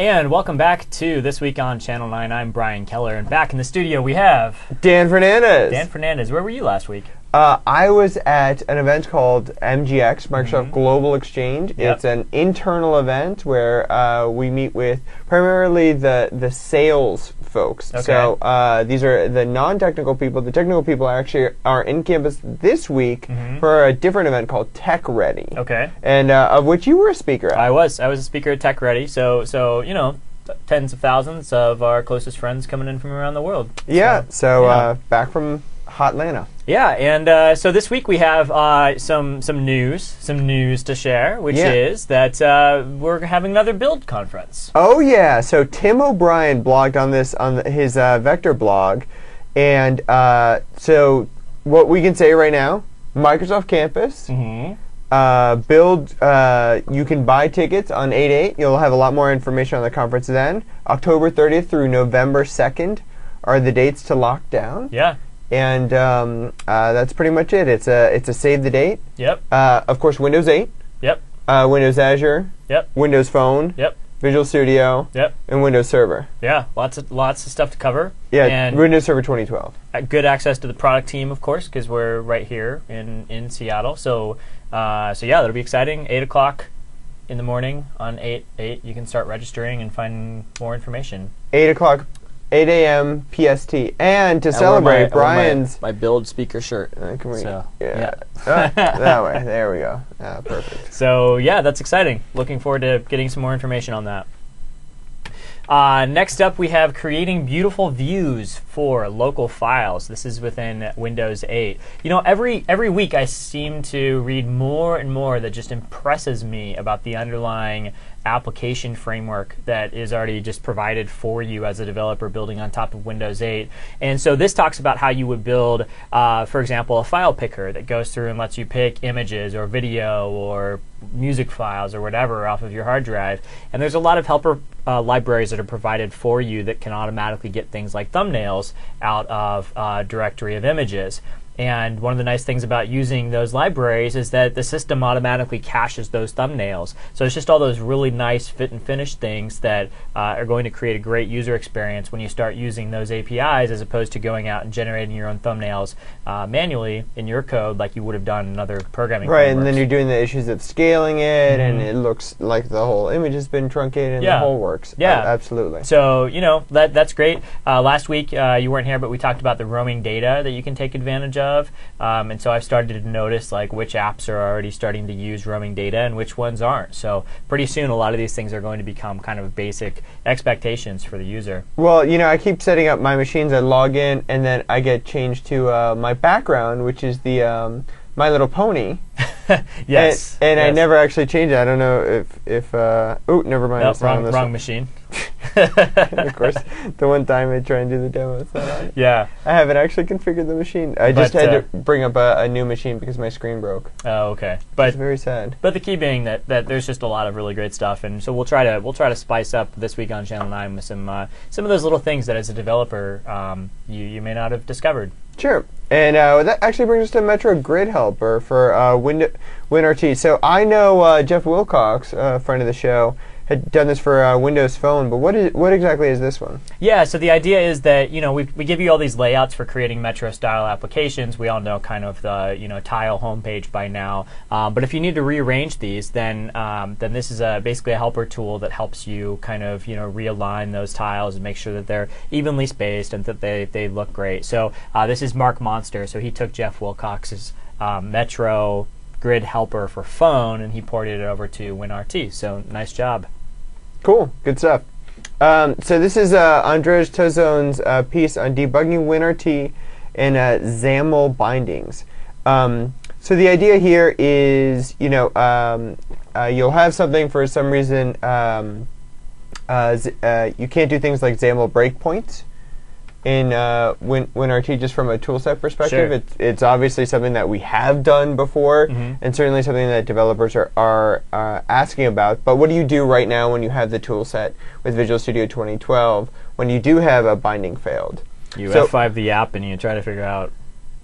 And welcome back to This Week on Channel 9. I'm Brian Keller, and back in the studio we have... Dan Fernandez. Dan Fernandez. Where were you last week? I was at an event called MGX, Microsoft Global Exchange. Yep. It's an internal event where we meet with primarily the sales folks. Okay. So these are the non-technical people. The technical people actually are in campus this week for a different event called Tech Ready. Okay. And of which you were a speaker at. I was a speaker at Tech Ready, so you know, tens of thousands of our closest friends coming in from around the world. Yeah, so back from hot Atlanta. Yeah, and so this week we have some news to share, which is that we're having another Build conference. Oh yeah, so Tim O'Brien blogged on this on his Vector blog, and so what we can say right now, Microsoft Campus, Build, you can buy tickets on 8/8. You'll have a lot more information on the conference then. October 30th through November 2nd are the dates to lock down. Yeah. And that's pretty much it. It's a save the date. Yep. Of course, Windows 8. Yep. Windows Azure. Yep. Windows Phone. Yep. Visual Studio. Yep. And Windows Server. Yeah. Lots of stuff to cover. Yeah. And Windows Server 2012. Good access to the product team, of course, because we're right here in Seattle. So yeah, that'll be exciting. 8 o'clock in the morning on 8/8. You can start registering and finding more information. 8 o'clock. 8 a.m. PST, and to celebrate Brian's my Build speaker shirt. That way. There we go. Perfect. So yeah, that's exciting. Looking forward to getting some more information on that. Next up, we have creating beautiful views for local files. This is within Windows 8. You know, every week I seem to read more and more that just impresses me about the underlying application framework that is already just provided for you as a developer building on top of Windows 8. And so this talks about how you would build, for example, a file picker that goes through and lets you pick images or video or music files or whatever off of your hard drive. And there's a lot of helper libraries that are provided for you that can automatically get things like thumbnails out of a directory of images. And one of the nice things about using those libraries is that the system automatically caches those thumbnails. So it's just all those really nice fit and finish things that are going to create a great user experience when you start using those APIs, as opposed to going out and generating your own thumbnails manually in your code like you would have done in other programming frameworks. And then you're doing the issues of scaling it, and it looks like the whole image has been truncated, and the whole works. Yeah, absolutely. So you know that's great. Last week you weren't here, but we talked about the roaming data that you can take advantage of. And so I've started to notice like which apps are already starting to use roaming data and which ones aren't. So pretty soon a lot of these things are going to become kind of basic expectations for the user. Well, you know, I keep setting up my machines. I log in, and then I get changed to my background, which is the My Little Pony. Yes. And I never actually changed it. I don't know if oh, never mind. Nope, wrong machine. Of course, the one time I try and do the demo, it's not on. Yeah. I haven't actually configured the machine. I just had to bring up a new machine because my screen broke. Oh, okay. But it's very sad. But the key being that there's just a lot of really great stuff, and so we'll try to spice up this week on Channel 9 with some of those little things that as a developer you may not have discovered. Sure. And that actually brings us to Metro Grid Helper for WinRT. So I know Jeff Wilcox, a friend of the show, had done this for Windows Phone, but what exactly is this one? Yeah, so the idea is that, you know, we give you all these layouts for creating Metro-style applications. We all know kind of the, you know, tile homepage by now. But if you need to rearrange these, then this is basically a helper tool that helps you kind of, you know, realign those tiles and make sure that they're evenly spaced and that they look great. So this is Mark Monster. So he took Jeff Wilcox's Metro Grid Helper for phone and he ported it over to WinRT. So nice job. Cool, good stuff. So this is Andrej Tozon's piece on debugging WinRT and XAML bindings. So the idea here is, you know, you'll have something for some reason you can't do things like XAML breakpoints in WinRT just from a toolset perspective. Sure. It's obviously something that we have done before, and certainly something that developers are asking about. But what do you do right now when you have the toolset with Visual Studio 2012 when you do have a binding failed? You F5 the app and you try to figure out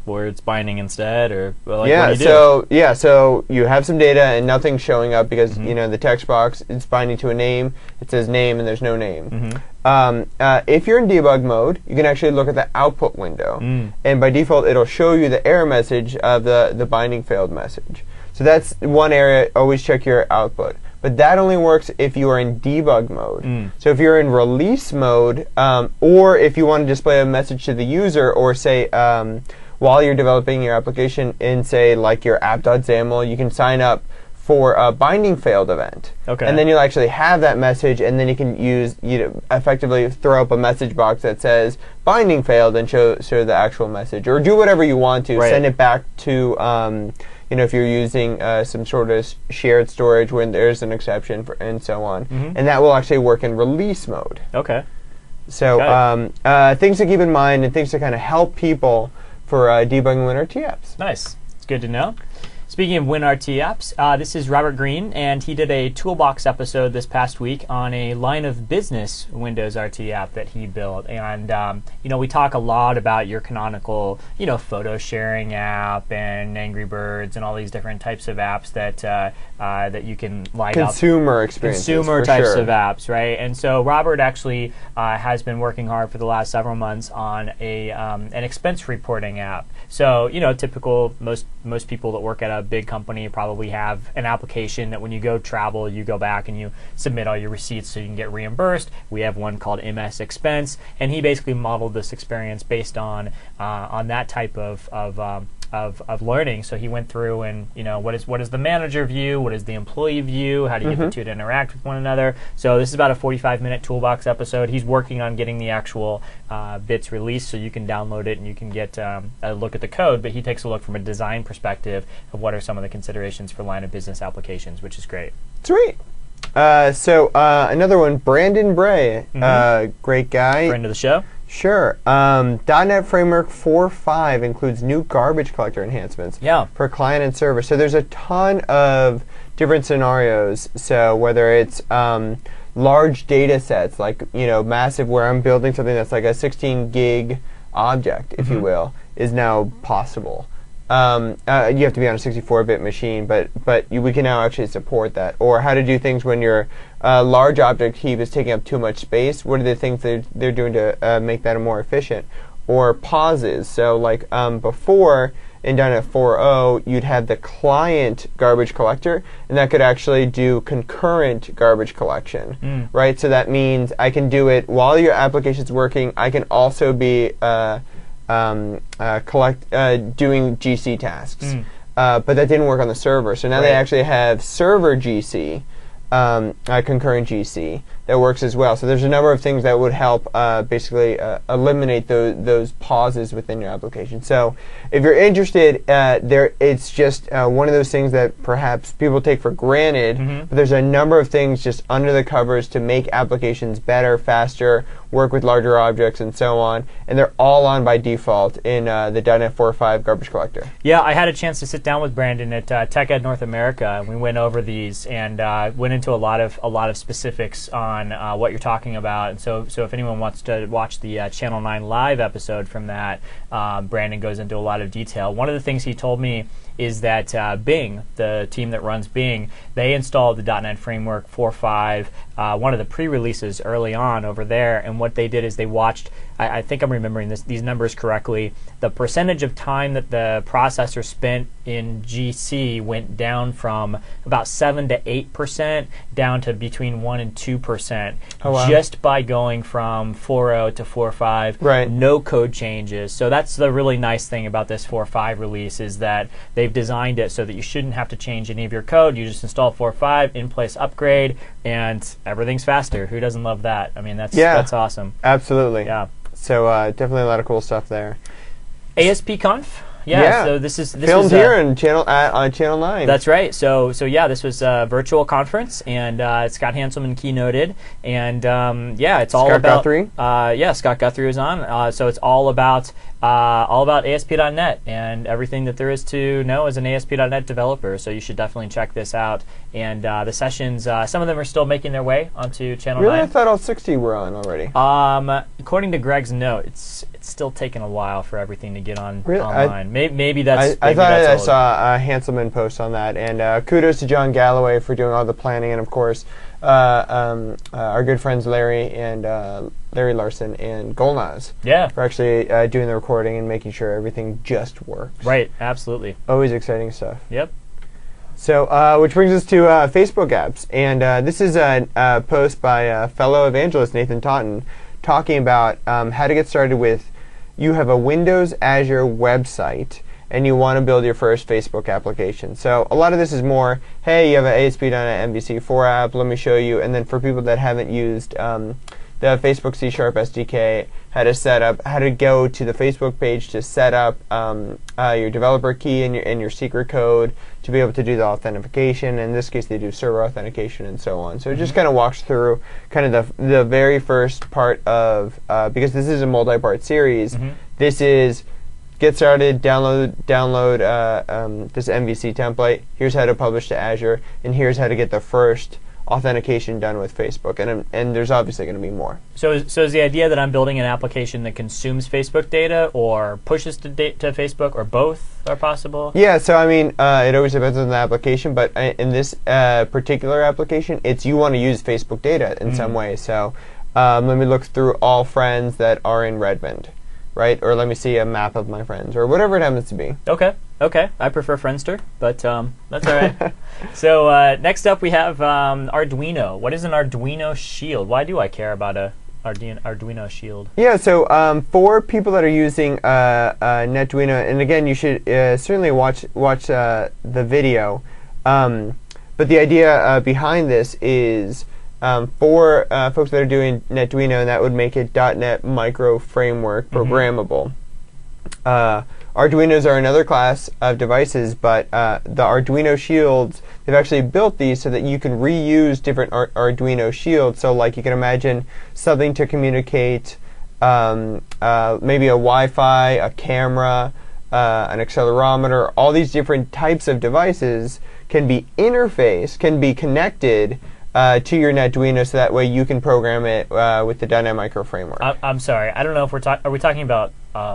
where it's binding instead, or like, yeah. what do you do? So you have some data and nothing's showing up because the text box is binding to a name. It says name and there's no name. If you're in debug mode, you can actually look at the output window, and by default, it'll show you the error message of the binding failed message. So that's one area. Always check your output. But that only works if you are in debug mode. So if you're in release mode, or if you want to display a message to the user, or say while you're developing your application in, say, like your app.xaml, you can sign up for a binding failed event. Okay. And then you'll actually have that message, and then you can effectively throw up a message box that says binding failed and show the actual message, or do whatever you want to. Right. Send it back to if you're using some sort of shared storage when there's an exception, and so on. And that will actually work in release mode. Okay. So things to keep in mind and things to kind of help people for debugging WinRT apps. Nice. It's good to know. Speaking of WinRT apps, this is Robert Green, and he did a Toolbox episode this past week on a line of business Windows RT app that he built. And we talk a lot about your canonical, photo sharing app and Angry Birds and all these different types of apps that you can light up. Consumer experiences. Consumer types of apps, right? And so Robert actually has been working hard for the last several months on an expense reporting app. So typical most people that work at a big company probably have an application that when you go travel, you go back and you submit all your receipts so you can get reimbursed. We have one called MS Expense, and he basically modeled this experience based on that type of learning. So he went through and what is the manager view, what is the employee view, how do you get the two to interact with one another. So this is about a 45-minute Toolbox episode. He's working on getting the actual bits released so you can download it and you can get a look at the code, but he takes a look from a design perspective of what are some of the considerations for line of business applications, which is great. Sweet. So another one, Brandon Bray, great guy. Friend of the show. Sure. .NET Framework 4.5 includes new garbage collector enhancements for client and server. So there's a ton of different scenarios. So whether it's large data sets, like massive, where I'm building something that's like a 16 gig object, if you will, is now possible. You have to be on a 64-bit machine, but we can now actually support that. Or how to do things when your large object heap is taking up too much space. What are the things they're doing to make that more efficient? Or pauses. So like before in .NET 4.0, you'd have the client garbage collector, and that could actually do concurrent garbage collection, right? So that means I can do it while your application's working. I can also be doing GC tasks, but that didn't work on the server. So now they actually have server GC, concurrent GC that works as well. So there's a number of things that would help basically eliminate those pauses within your application. So if you're interested, it's just one of those things that perhaps people take for granted, but there's a number of things just under the covers to make applications better, faster, work with larger objects, and so on. And they're all on by default in the .NET 4.5 garbage collector. Yeah, I had a chance to sit down with Brandon at TechEd North America, and we went over these and went into a lot of specifics on what you're talking about. And so if anyone wants to watch the Channel 9 live episode from that, Brandon goes into a lot of detail. One of the things he told me is that Bing, the team that runs Bing, they installed the .NET Framework 4.5, one of the pre-releases early on over there, and what they did is they watched, I think I'm remembering these numbers correctly, the percentage of time that the processor spent in GC went down from about 7 to 8% down to between 1 and 2%, just by going from 4.0 to 4.5, no code changes. So that's the really nice thing about this 4.5 release, is that they've designed it so that you shouldn't have to change any of your code. You just install 4.5, in-place upgrade, and everything's faster. Who doesn't love that? I mean, that's awesome. Absolutely. Yeah. So definitely a lot of cool stuff there. ASP.conf. Yeah, so this filmed here on Channel 9. That's right. So yeah, this was a virtual conference, and Scott Hanselman keynoted, and it's all about Guthrie. Scott Guthrie was on. So it's all about ASP.NET and everything that there is to know as an ASP.NET developer. So you should definitely check this out. And the sessions, some of them are still making their way onto Channel 9. Really, I thought all 60 were on already. According to Greg's note, it's still taking a while for everything to get on Really? online. Maybe that's. I maybe thought that's I old. saw a Hanselman post on that, and kudos to John Galloway for doing all the planning, and of course, our good friends Larry and Larry Larson and Golnaz Yeah. for actually doing the recording and making sure everything just works. Right. Absolutely. Always exciting stuff. Yep. So, which brings us to Facebook apps, and this is a post by fellow evangelist Nathan Totten talking about how to get started with. You have a Windows Azure website, and you want to build your first Facebook application. So a lot of this is more, hey, you have an ASP.NET MVC4 app, let me show you. And then for people that haven't used the Facebook C# SDK, how to go to the Facebook page to set up your developer key and your secret code to be able to do the authentication. In this case, they do server authentication and so on. So it just kind of walks through kind of the very first part of, because this is a multi-part series, this is get started, download this MVC template, here's how to publish to Azure, and here's how to get the first authentication done with Facebook, and there's obviously going to be more. So is the idea that I'm building an application that consumes Facebook data or pushes to Facebook, or both are possible? Yeah, so I mean, it always depends on the application, but in this particular application, it's you want to use Facebook data in some way. So let me look through all friends that are in Redmond, right? Or let me see a map of my friends, or whatever it happens to be. Okay. I prefer Friendster, but that's all right. So next up we have Arduino. What is an Arduino Shield? Why do I care about a Arduino Shield? Yeah, so for people that are using NetDuino, and again, you should certainly watch the video. But the idea behind this is for folks that are doing NetDuino, that would make it .NET Micro Framework programmable. Arduinos are another class of devices, but the Arduino Shields, they've actually built these so that you can reuse different Arduino Shields. So like you can imagine something to communicate, maybe a Wi-Fi, a camera, an accelerometer, all these different types of devices can be connected to your NetDuino, so that way you can program it with the .NET Micro Framework. I'm sorry, I don't know if are we talking about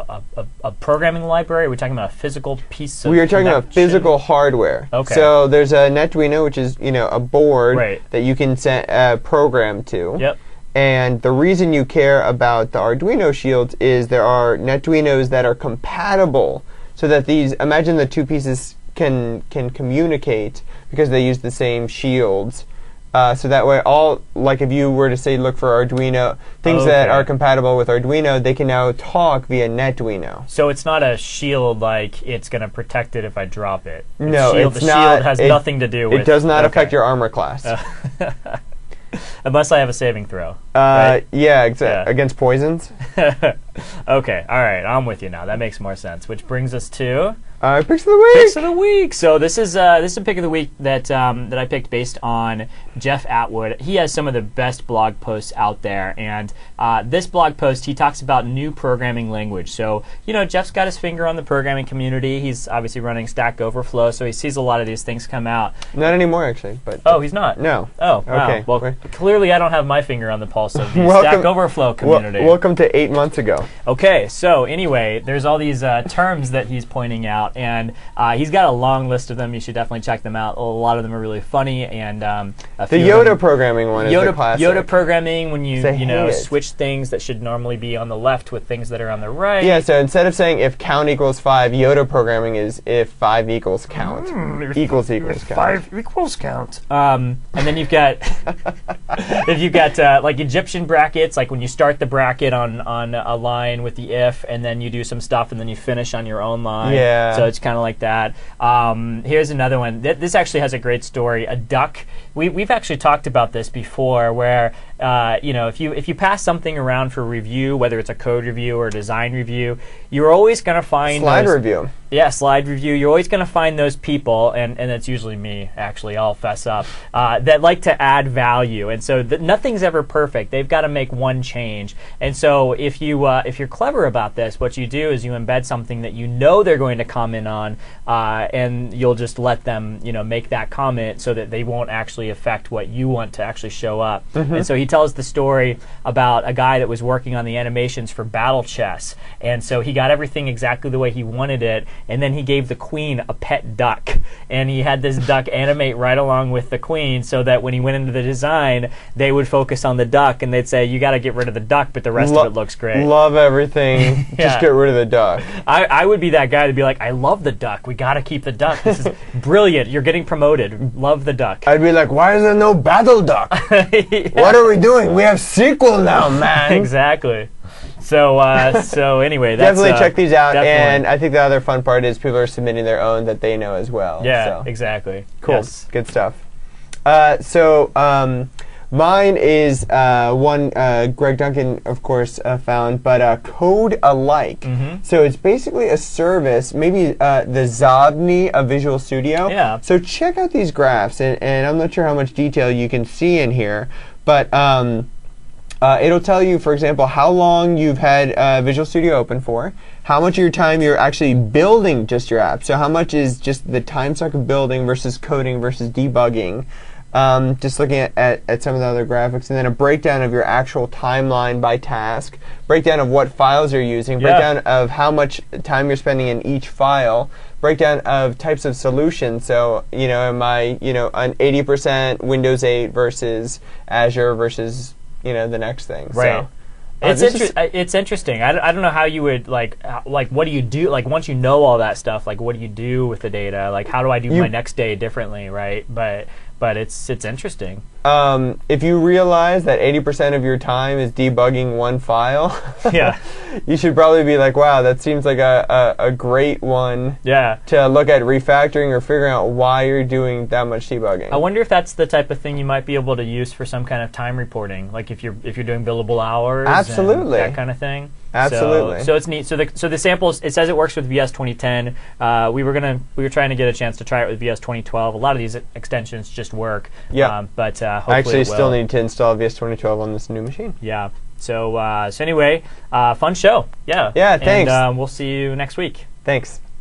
a programming library? Are we talking about a physical piece of We are talking connection? about physical hardware. Okay. So there's a NetDuino, which is a board Right. that you can send program to. Yep. And the reason you care about the Arduino Shields is there are NetDuinos that are compatible, so that imagine the two pieces can communicate because they use the same shields. So that way, if you were to say look for Arduino, things that are compatible with Arduino, they can now talk via NetDuino. So it's not a shield like it's going to protect it if I drop it. No, the shield has nothing to do with it. It does not affect your armor class. Unless I have a saving throw. Right? Yeah, against poisons. Okay, all right, I'm with you now. That makes more sense. Which brings us to picks of the week. Picks of the week. So this is a pick of the week that I picked based on Jeff Atwood. He has some of the best blog posts out there, and this blog post he talks about new programming language. So Jeff's got his finger on the programming community. He's obviously running Stack Overflow, so he sees a lot of these things come out. Not anymore, actually. But He's not. No. Oh, wow. Okay. Well, clearly I don't have my finger on the pulse of the Stack Overflow community. Welcome to 8 months ago. Okay, so anyway, there's all these terms that he's pointing out, and he's got a long list of them. You should definitely check them out. A lot of them are really funny, and the Yoda programming one is the classic. Yoda programming, when you it. switch things that should normally be on the left with things that are on the right. Yeah, so instead of saying if count equals 5, Yoda programming is if 5 equals count. Equals count. 5 equals count. And then you've got if you've got like Egyptian brackets, like when you start the bracket on a line with the if, and then you do some stuff, and then you finish on your own line. Yeah. So it's kind of like that. Here's another one. This actually has a great story. A duck. We've actually talked about this before, where if you pass something around for review, whether it's a code review or a design review, you're always going to find slide review. Yeah, slide review. You're always going to find those people, and it's usually me, actually, I'll fess up, that like to add value. And so nothing's ever perfect. They've got to make one change. And so if you're clever about this, what you do is you embed something that you know they're going to comment on, and you'll just let them, make that comment so that they won't actually affect what you want to actually show up. And so he tells the story about a guy that was working on the animations for Battle Chess. And so he got everything exactly the way he wanted it, and then he gave the queen a pet duck. And he had this duck animate right along with the queen so that when he went into the design, they would focus on the duck, and they'd say, you got to get rid of the duck, but the rest of it looks great. Love everything. Just get rid of the duck. I would be that guy to be like, I love the duck. We got to keep the duck. This is brilliant. You're getting promoted. Love the duck. I'd be like, why is there no battle duck? What are we doing? We have sequel now, man. Exactly. So anyway, that's definitely check these out. definitely. And I think the other fun part is people are submitting their own that they know as well. Yeah, so. exactly. Cool. Yes. Good stuff. Mine is one Greg Duncan, of course, found, but Code Alike. So it's basically a service, maybe the Zobni of Visual Studio. Yeah. So check out these graphs, and I'm not sure how much detail you can see in here, but it'll tell you, for example, how long you've had Visual Studio open for, how much of your time you're actually building just your app. So how much is just the time suck of building versus coding versus debugging. Just looking at some of the other graphics, and then a breakdown of your actual timeline by task, breakdown of what files you're using, breakdown of how much time you're spending in each file, breakdown of types of solutions. So, am I, on 80% Windows 8 versus Azure versus, the next thing. Right. So, it's interesting. I don't know how you would like what do you do once you know all that stuff, like what do you do with the data, like how do I do my next day differently, right? But it's interesting. If you realize that 80% of your time is debugging one file, yeah, you should probably be like, wow, that seems like a great one to look at refactoring or figuring out why you're doing that much debugging. I wonder if that's the type of thing you might be able to use for some kind of time reporting, like if you're doing billable hours, absolutely, and that kind of thing. Absolutely. So it's neat. So the samples, it says it works with VS 2010. We were trying to get a chance to try it with VS 2012. A lot of these extensions just work. Yeah. But hopefully I actually it will. still need to install VS 2012 on this new machine. Yeah. So anyway, fun show. Yeah. Yeah. Thanks. And we'll see you next week. Thanks.